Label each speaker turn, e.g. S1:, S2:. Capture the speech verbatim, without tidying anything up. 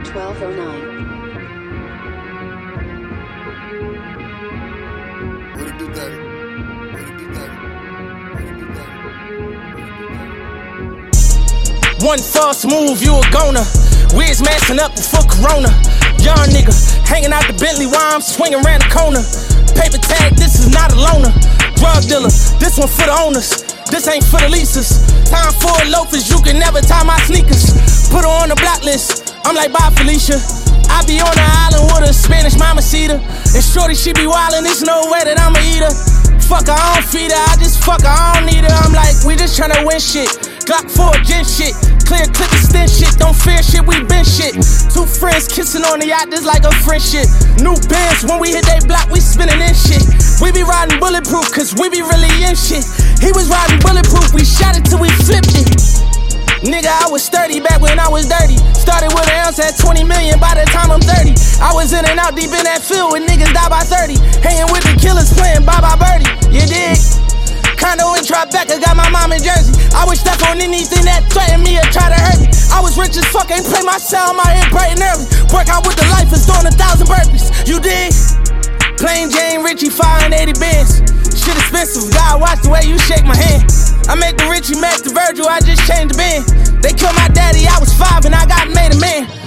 S1: twelve oh nine.
S2: What it do, daddy? What it do, daddy? What it do, daddy?
S3: One false move, you a goner. Wiz messing up before Corona. Young nigga, hanging out the Bentley while I'm swinging around the corner. Paper tag, this is not a loaner. Drug dealer, this one for the owners. This ain't for the leases. Time for loafers, you can never tie my sneakers. Put her on the block list, I'm like, bye Felicia. I be on the island with a Spanish mamacita. And shorty, she be wildin', there's no way that I'ma eat her. Fuck her, I don't feed her, I just fuck her, I don't need her. I'm like, we just tryna win shit. Glock four, gen shit. Clear clip extend shit, don't fear shit, we been shit. Two friends kissing on the yacht, this like a friendship. New bands, when we hit they block, we spinning in shit. We be riding bulletproof, cause we be really in shit. He was riding bulletproof, we shot it till we flipped it. Nigga, I was thirty back when I was dirty. Started with an ounce at twenty million by the time I'm thirty. I was in and out deep in that field when niggas die by thirty. Hanging with the killers playing bye bye birdie, you dig? Condo in Tribeca, got my mom in Jersey. I would step on anything that threatened me or try to hurt me. I was rich as fuck, ain't play my sound, my head bright and early. Work out with the life is doing a thousand burpees, you dig? Plain Jane Richie, five eighty bands. Shit expensive, God watch the way you shake my hand. I make the Richie, Mac the Virgil, I just changed the band. They killed my daddy, I was five and I got made a man.